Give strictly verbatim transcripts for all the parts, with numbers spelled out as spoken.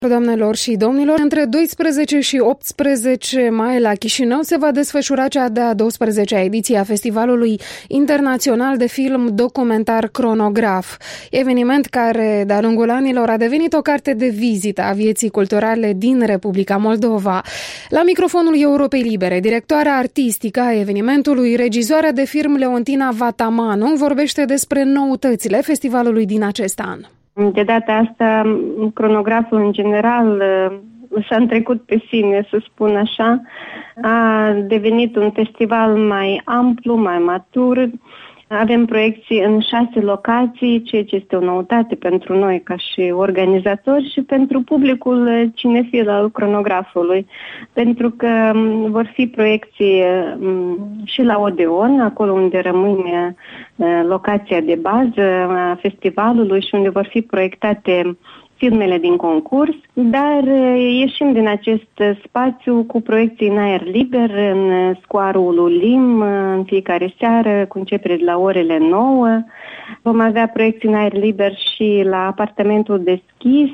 Doamnelor și domnilor, între doisprezece și optsprezece mai la Chișinău se va desfășura cea de-a douăsprezecea ediție a Festivalului Internațional de Film Documentar Cronograf, eveniment care de-a lungul anilor a devenit o carte de vizită a vieții culturale din Republica Moldova. La microfonul Europei Libere, directoarea artistică a evenimentului, regizoarea de film Leontina Vatamanu, vorbește despre noutățile festivalului din acest an. De data asta, cronograful în general s-a întrecut pe sine, să spun așa. A devenit un festival mai amplu, mai matur. Avem proiecții în șase locații, ceea ce este o noutate pentru noi ca și organizatori și pentru publicul cinefil al cronografului. Pentru că vor fi proiecții și la Odeon, acolo unde rămâne locația de bază a festivalului și unde vor fi proiectate filmele din concurs, dar ieșim din acest spațiu cu proiecții în aer liber, în scoarul Ulim, în fiecare seară, cu începere de la orele nouă. Vom avea proiecții în aer liber și la apartamentul deschis,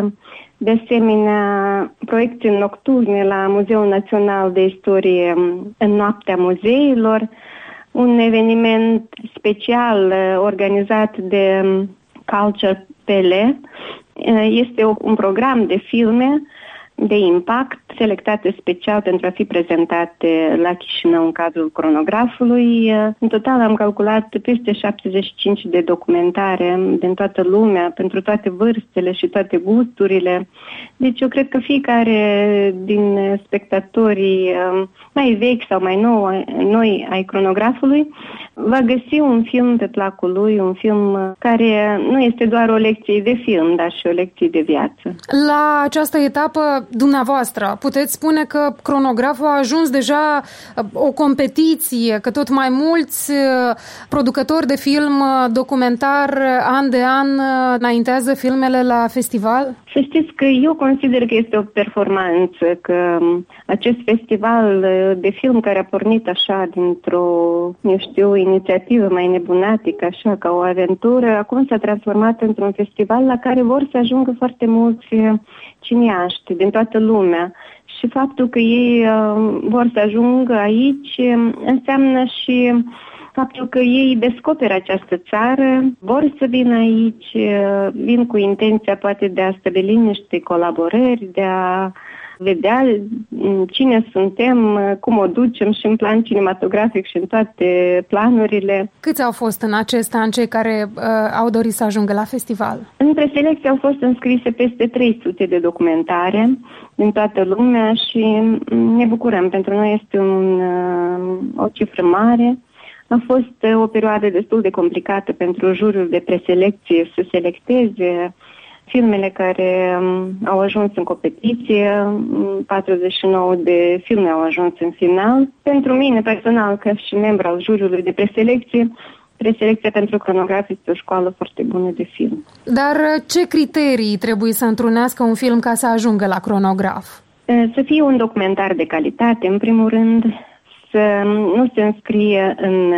de asemenea proiecții nocturne la Muzeul Național de Istorie în Noaptea Muzeilor, un eveniment special organizat de Culture Pele. Este un program de filme de impact selectate special pentru a fi prezentate la Chișinău în cadrul cronografului. În total am calculat peste șaptezeci și cinci de documentare din toată lumea, pentru toate vârstele și toate gusturile. Deci eu cred că fiecare din spectatorii mai vechi sau mai nou, noi ai cronografului va găsi un film pe placul lui, un film care nu este doar o lecție de film, dar și o lecție de viață. La această etapă, dumneavoastră, puteți spune că cronograful a ajuns deja o competiție, că tot mai mulți producători de film documentar an de an înaintează filmele la festival? Să știți că eu consider că este o performanță, că acest festival de film care a pornit așa dintr-o, eu știu, inițiativă mai nebunatică, așa ca o aventură, acum s-a transformat într-un festival la care vor să ajungă foarte mulți cineaști din toată lumea. Și faptul că ei uh, vor să ajungă aici înseamnă și faptul că ei descoperă această țară, vor să vină aici, uh, vin cu intenția poate de a stabili niște colaborări, de a vedea cine suntem, cum o ducem și în plan cinematografic și în toate planurile. Câți au fost în acest an cei care uh, au dorit să ajungă la festival? În preselecție au fost înscrise peste trei sute de documentare din toată lumea și ne bucurăm. Pentru noi este un, uh, o cifră mare. A fost o perioadă destul de complicată pentru juriul de preselecție să selecteze filmele care au ajuns în competiție, patruzeci și nouă de filme au ajuns în final. Pentru mine, personal, ca și membru al juriului de preselecție, preselecția pentru cronograf este o școală foarte bună de film. Dar ce criterii trebuie să întrunească un film ca să ajungă la cronograf? Să fie un documentar de calitate, în primul rând, să nu se înscrie în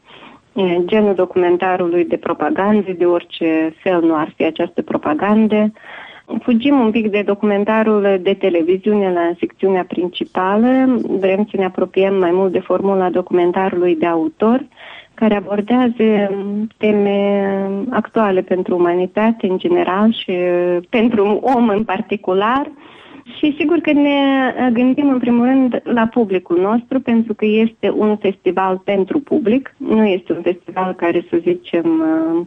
genul documentarului de propagandă, de orice fel nu ar fi această propagandă. Fugim un pic de documentarul de televiziune la secțiunea principală. Vrem să ne apropiem mai mult de formula documentarului de autor, care abordează teme actuale pentru umanitate în general și pentru un om în particular. Și sigur că ne gândim în primul rând la publicul nostru, pentru că este un festival pentru public. Nu este un festival care, să zicem,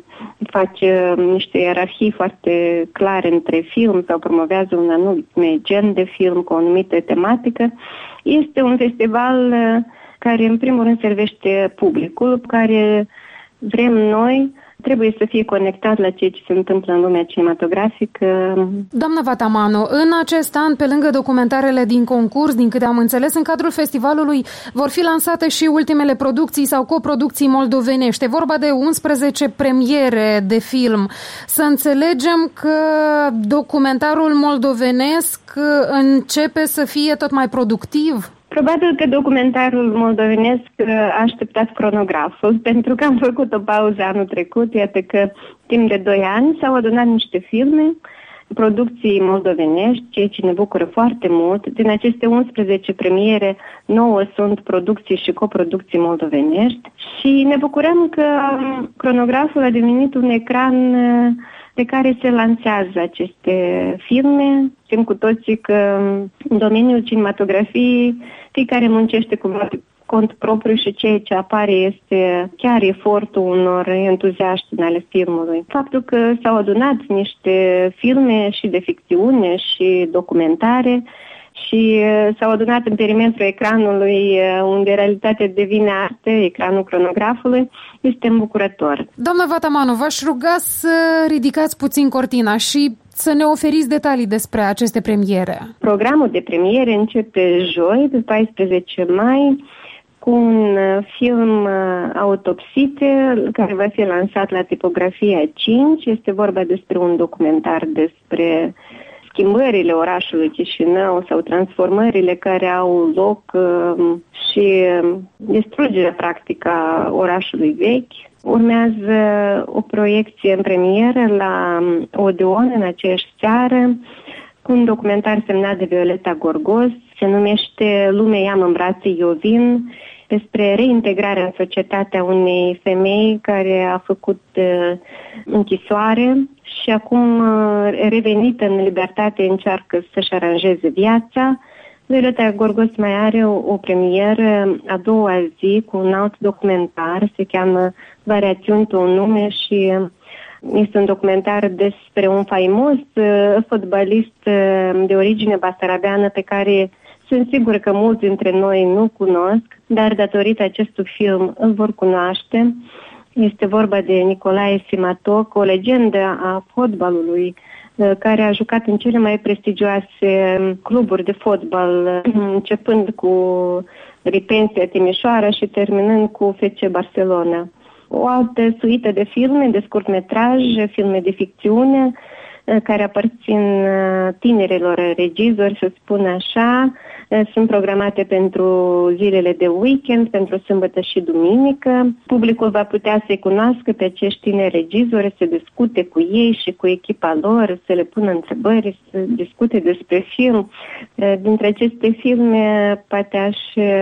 face niște ierarhii foarte clare între film sau promovează un anumit gen de film cu o anumită tematică. Este un festival care în primul rând servește publicul, care vrem noi trebuie să fie conectat la ceea ce se întâmplă în lumea cinematografică. Doamna Vatamanu, în acest an, pe lângă documentarele din concurs, din câte am înțeles, în cadrul festivalului vor fi lansate și ultimele producții sau coproducții moldovenești. E vorba de unsprezece premiere de film. Să înțelegem că documentarul moldovenesc începe să fie tot mai productiv? Probabil că documentarul moldovenesc a așteptat cronograful, pentru că am făcut o pauză anul trecut, iată că timp de doi ani s-au adunat niște filme producții moldovenești, ceea ce ne bucură foarte mult. Din aceste unsprezece premiere, nouă sunt producții și coproducții moldovenești și ne bucurăm că Cronograful a devenit un ecran pe care se lansează aceste filme. Știm cu toții că în domeniul cinematografiei fiecare muncește cumva pe cont propriu și ceea ce apare este chiar efortul unor entuziaști ale filmului. Faptul că s-au adunat niște filme și de ficțiune și documentare și s-au adunat în perimetrul ecranului unde realitatea devine artă, ecranul Cronografului, este îmbucurător. Doamna Vatamanu, v-aș ruga să ridicați puțin cortina și să ne oferiți detalii despre aceste premiere. Programul de premiere începe joi, pe paisprezece mai, cu un film Autopsite, care va fi lansat la Tipografia cinci. Este vorba despre un documentar despre schimbările orașului Chișinău sau transformările care au loc și distrugerea practică a orașului vechi. Urmează o proiecție în premieră la Odeon în aceeași seară cu un documentar semnat de Violeta Gorgos. Se numește Lumea ia-m în brațe, eu vin, despre reintegrarea în societatea unei femei care a făcut uh, închisoare și acum uh, revenită în libertate încearcă să-și aranjeze viața. Violeta Gorgos mai are o, o premieră a doua zi cu un alt documentar, se cheamă Variațiuni pe un nume și este un documentar despre un faimos uh, fotbalist uh, de origine basarabeană pe care sunt sigură că mulți dintre noi nu cunosc, dar datorită acestui film îl vor cunoaște. Este vorba de Nicolae Simatoc, o legendă a fotbalului care a jucat în cele mai prestigioase cluburi de fotbal, începând cu Ripensia Timișoara și terminând cu F C Barcelona. O altă suită de filme, de scurtmetraj, filme de ficțiune, care aparțin tinerilor regizori, să spun așa, sunt programate pentru zilele de weekend, pentru sâmbătă și duminică. Publicul va putea să-i cunoască pe acești tineri regizori, să discute cu ei și cu echipa lor, să le pună întrebări, să discute despre film. Dintre aceste filme, poate aș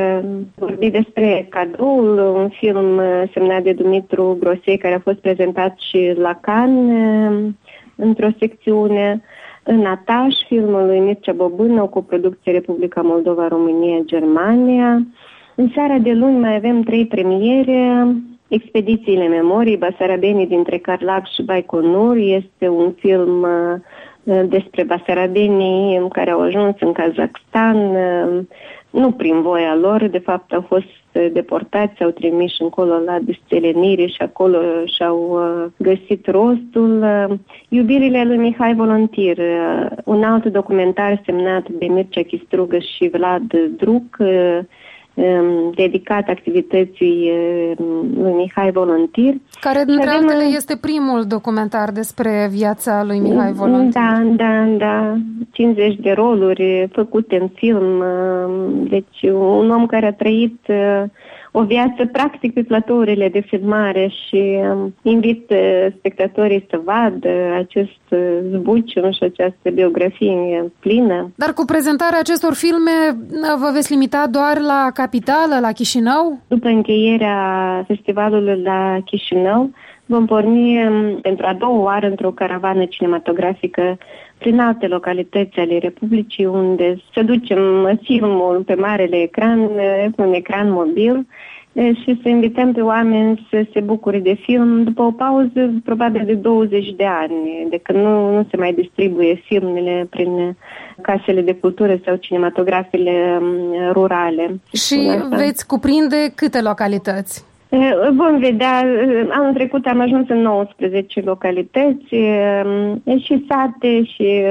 vorbi despre Cadoul, un film semnat de Dumitru Grosei, care a fost prezentat și la Cannes, într-o secțiune. În Ataș, filmul lui Mircea Bobână, cu producție Republica Moldova, România, Germania. În seara de luni mai avem trei premiere. Expedițiile memoriei, Basarabenii dintre Carlac și Baikonur. Este un film uh, despre basarabenii care au ajuns în Kazakhstan, uh, nu prin voia lor, de fapt au fost deportați, s-au trimis încolo la destelenire și acolo și-au uh, găsit rostul. Uh, Iubirile lui Mihai Volontir, uh, un alt documentar semnat de Mircea Chistrugă și Vlad Druc, uh, um, dedicat activității uh, lui Mihai Volontir. Care, dintre avem, altele, este primul documentar despre viața lui Mihai Volontir. Da, da, da. cincizeci de roluri făcute în film. Deci un om care a trăit o viață practic pe platourile de filmare și invit spectatorii să vadă acest zbucium și această biografie plină. Dar cu prezentarea acestor filme vă veți limita doar la capitală, la Chișinău? După încheierea festivalului la Chișinău, vom porni pentru a doua oară într-o caravană cinematografică prin alte localități ale Republicii, unde să ducem filmul pe marele ecran, pe un ecran mobil, și să invităm pe oameni să se bucure de film după o pauză probabil de douăzeci de ani, de când nu, nu se mai distribuie filmele prin casele de cultură sau cinematografele rurale. Și veți cuprinde câte localități? Vom vedea. Anul trecut am ajuns în nouăsprezece localități, și sate, și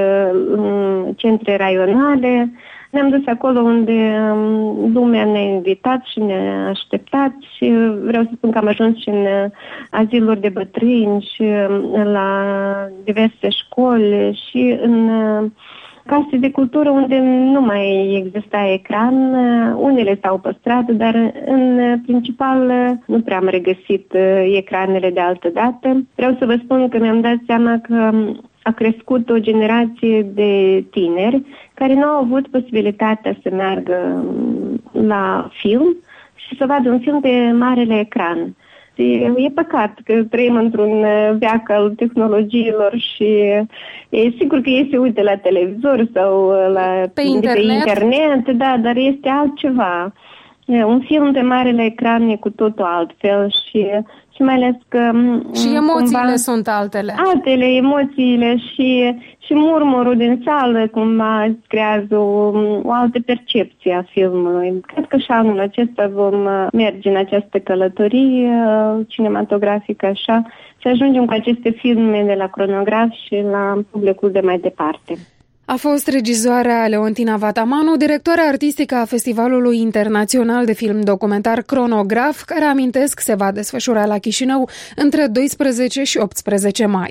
centre raionale. Ne-am dus acolo unde lumea ne-a invitat și ne-a așteptat și vreau să spun că am ajuns și în aziluri de bătrâni și la diverse școli și în case de cultură unde nu mai exista ecran. Unele s-au păstrat, dar în principal nu prea am regăsit ecranele de altă dată. Vreau să vă spun că mi-am dat seama că a crescut o generație de tineri care nu au avut posibilitatea să meargă la film și să vadă un film pe marele ecran. E păcat că trăim într-un veac al tehnologiilor și e sigur că ei se uită la televizor sau la, pe internet. pe internet, da, dar este altceva. Un film pe marele ecran e cu totul altfel și, și mai ales că... Și emoțiile cumva, sunt altele. Altele, emoțiile și, și murmurul din sală cumva îți creează o, o altă percepție a filmului. Cred că și anul acesta vom merge în această călătorie cinematografică așa și ajungem cu aceste filme de la Cronograf și la publicul de mai departe. A fost regizoarea Leontina Vatamanu, directoarea artistică a Festivalului Internațional de Film Documentar Cronograf, care, amintesc, se va desfășura la Chișinău între doisprezece și optsprezece mai.